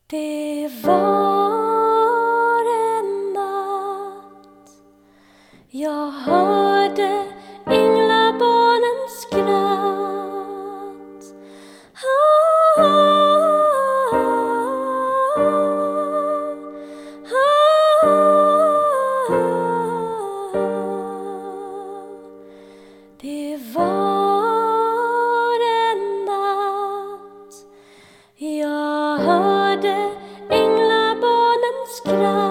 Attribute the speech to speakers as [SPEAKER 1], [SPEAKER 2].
[SPEAKER 1] Det var en natt jag hörde änglabarnens skratt. Det var en natt jag hörde änglabarnens skratt.